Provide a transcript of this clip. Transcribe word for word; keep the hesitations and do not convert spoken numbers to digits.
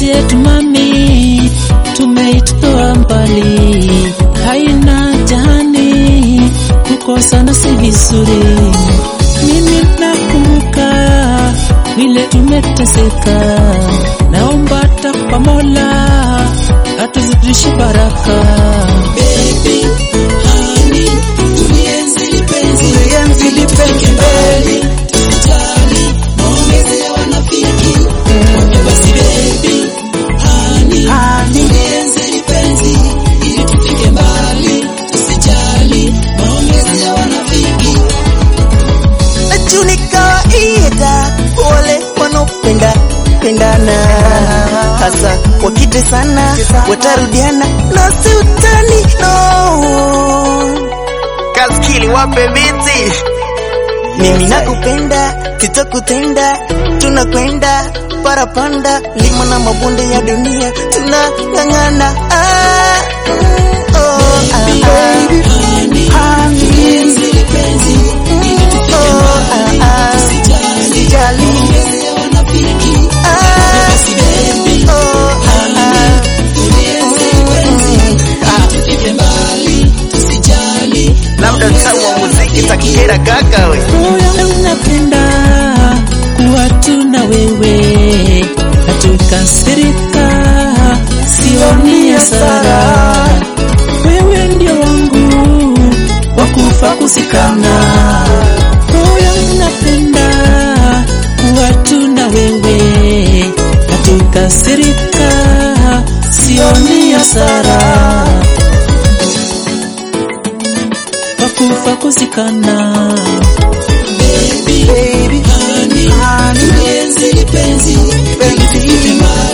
penzi yetu mami, tumeitoa mbali, haina jani, kukosana si vizuri. Mimi nakumbuka vile tumeteseka, naomba takwa Mola atuzidishe baraka. Baby, honey, tulienzi penzi, tulienzi penzi mbali, tusijali maongezi ya wanafiki. Wape basi baby, honey, tulienzi penzi, ili tufike mbali, tusijali maongezi ya wanafiki. Najua ni kawaida wale wanaopenda pendana, hasa wakite sana watarudiana na si utani no. Kaskili wape biti, mimi nakupenda sitakutenda, tunakwenda parapanda lima na mabonde ya dunia tunang'ang'ana. ah, oh, ah, ah. Labda mtawa muziki takihera kaka we. Moyo unapenda kuwa tu na wewe, hatukasirika, sioni hasara. Wewe ndio wangu wakufa kusikana. Moyo unapenda kuwa tu na wewe, hatukasirika, sioni hasara. Wakufa kusikana. Baby, baby, honey, honey, tulienzi penzi, penzi,